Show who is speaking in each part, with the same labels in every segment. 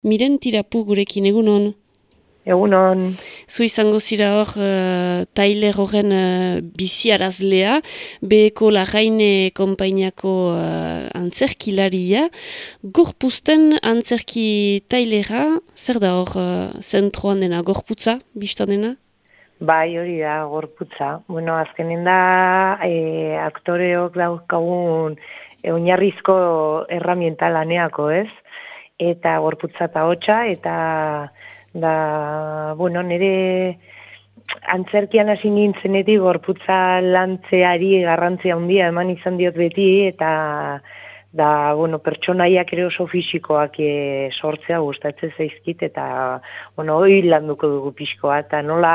Speaker 1: Miren Tirapu gurekin egunon.
Speaker 2: Egunon.
Speaker 1: Zu izango zira hor Tyler horren biziarazlea, beheko Larraine konpainiako antzerkilaria. Gorpuzten antzerki Tylera, zer da hor zentroan dena, gorputza, biztan dena?
Speaker 2: Bai, hori da, gorputza. Bueno, azkenen da, aktoreok daukagun oinarrizko erramienta laneako, ez? Eta gorputza eta hotsa, eta da, bueno, nire antzerkian hasi nintzenetik gorputza lantzeari garrantzia handia eman izan diot beti, eta da, bueno, pertsonaiak ere oso fisikoak sortzea gustatzen zaizkit, eta, bueno, hori landuko dugu pixkoa, eta nola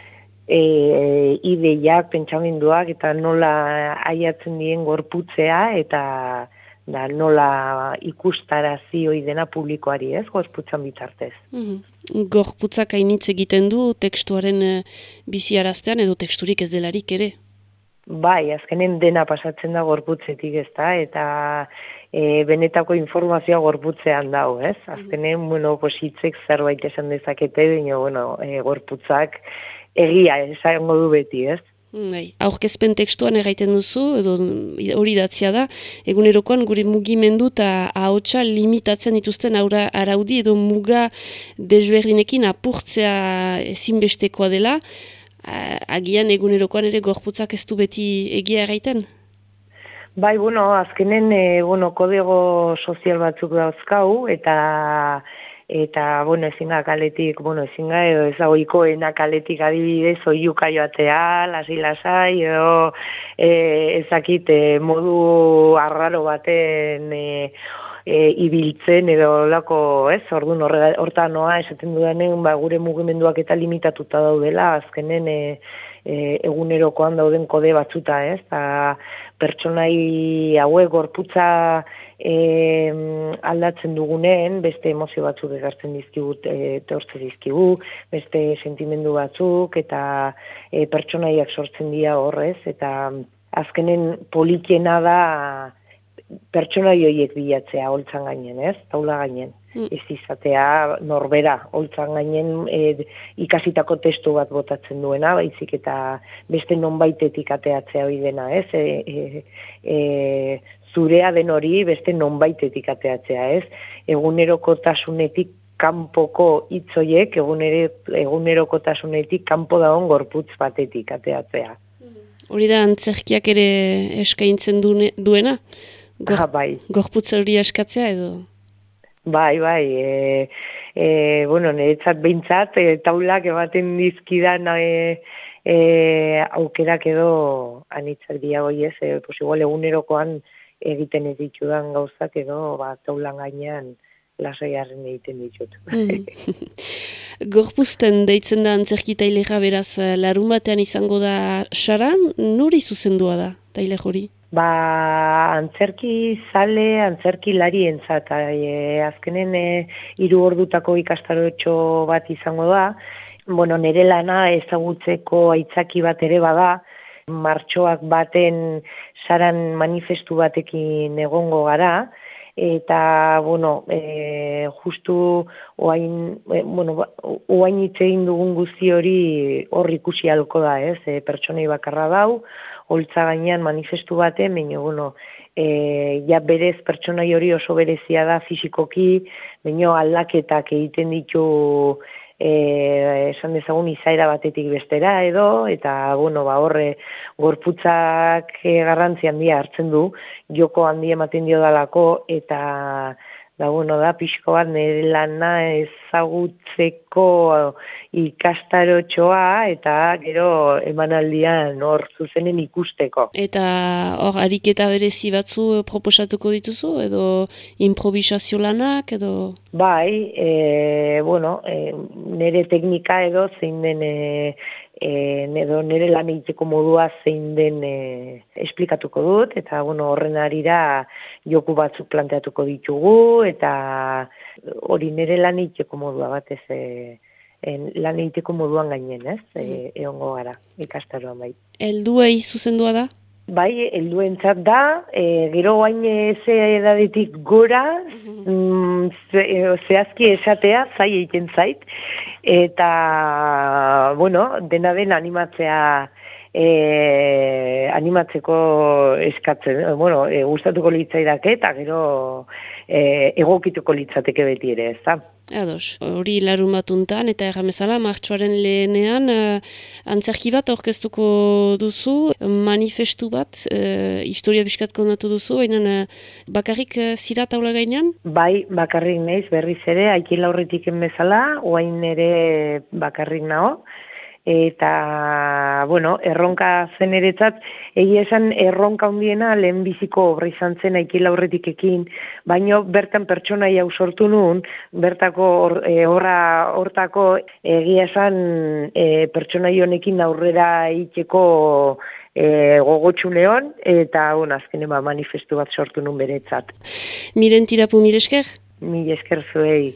Speaker 2: ideiak, pentsamenduak, eta nola aiatzen dien gorputzea, eta da nola ikustarazi hori dena publikoari, ez, gorputzan bitartez.
Speaker 1: Gorputzak hainitz egiten du tekstuaren biziaraztean edo teksturik ez delarik ere?
Speaker 2: Bai, azkenen dena pasatzen da gorputzetik, ez da, eta benetako informazioa gorputzean dago, ez? Azkenen, bueno, hitzek zerbait esan dezakete, baina, bueno, gorputzak egia esango du beti, ez?
Speaker 1: Bai. Aurkezpen tekstuan erraiten duzu, edo hori datzia da, egunerokoan gure mugimendu eta ahotsa limitatzen dituzten araudi edo muga desberdinekin apurtzea ezinbestekoa dela, agian egunerokoan ere gorputzak ez du beti egia erraiten?
Speaker 2: Bai, bueno, azkenen, kodego sozial batzuk dauzkau, eta, ezin da kaletik, ezin da, edo ez da oikoena kaletik adibidez, oiuka joatea, lasai, edo ezakit modu arraro baten ibiltzen, edo lako, ez, orduan horta noa, esaten dudanen, gure mugimenduak eta limitatuta daudela, azkenen egunerokoan dauden kode batzuta, ez, eta pertsonai hauek gorputza aldatzen dugunen, beste emozio batzuk egartzen dizkigut, etortzen dizkigu, beste sentimendu batzuk, eta pertsonaiak sortzen dira horrez, eta azkenen politiena da pertsonai horiek bilatzea holtzan gainen, ez? Taula gainen. Ez izatea norbera, holtzan gainen ikasitako testu bat botatzen duena, baizik eta beste nonbaitetik ateatzea hori dena, ez? Zurea den hori beste nonbaitetik ateatzea, ez? Egunerokotasunetik kanpoko hitzoiek, egunerokotasunetik kanpo dagoen gorputz batetik ateatzea.
Speaker 1: Hori da antzerkiak ere eskaintzen duena?
Speaker 2: Bai.
Speaker 1: Gorputza hori eskatzea edo?
Speaker 2: Bai, niretzat behintzat, taulak ematen dizkidan aukerak edo anitzak diagoi ez, igual egunerokoan egiten ez ditudan gauzak edo taulan gainean lasaiarren egiten ditut.
Speaker 1: Gorpuzten deitzen da antzerki Tylerra beraz larun batean izango da saran, nori zuzendua da Tyler hori?
Speaker 2: Antzerki zale, antzerki lari entzat. Azkenen 3 ordutako ikastarotxo bat izango da. Nire lana ezagutzeko aitzaki bat ere bada. Martxoak baten saran manifestu batekin egongo gara. Eta, justu oain hitz egin dugun guzti hori hor ikusi halko da, ez? Pertsonei bakarra dau, holtza gainean manifestu baten, baina, ja berez pertsonai hori oso berezia da fisikoki, baina aldaketak egiten ditu esan dezagun izaera batetik bestera edo, eta horre gorputzak garrantzi handia hartzen du, joko handia ematen dio dalako, eta da pixko bat nire lana ezagutzeko ikastarotxoa eta gero emanaldian hor zuzenen ikusteko.
Speaker 1: Eta hor ariketa berezi batzu proposatuko dituzu edo improvisazio lanak edo?
Speaker 2: Bai, nire teknika edo zein den edo nire lan egiteko modua zein den esplikatuko dut, eta horren arira joku batzuk planteatuko ditugu, eta hori nire lan egiteko modua batez lan egiteko moduan gainen, ez? Egongo gara, ikastaroan bai.
Speaker 1: Helduei zuzendua da?
Speaker 2: Bai, helduentzat da, gero gain ze edadetik gora, zehazki esatea zai egiten zait, eta, bueno, dena den animatzeko eskatzen, gustatuko litzaidake eta gero egokituko litzateke beti ere, ez da?
Speaker 1: Ados, hori larun batuntan eta erramezala martxoaren lehenean antzerki bat aurkeztuko duzu, manifestu bat, historia biskat kontatu duzu, baina bakarrik zira taula gainean?
Speaker 2: Bai, bakarrik naiz berriz ere, Aiki Laurretiken bezala, oain ere bakarrik nao, eta, bueno, erronka zen eretzat, egia esan erronka hundiena lehenbiziko obra izan zen Aiki Laurretikekin, baino bertan pertsonaia sortu nun, bertako hortako egia esan pertsonaia honekin aurrera iteko gogotsuneon, eta, bueno, azkenen manifestu bat sortu nun beretzat.
Speaker 1: Miren tirapu, mire esker?
Speaker 2: Mire esker zuei.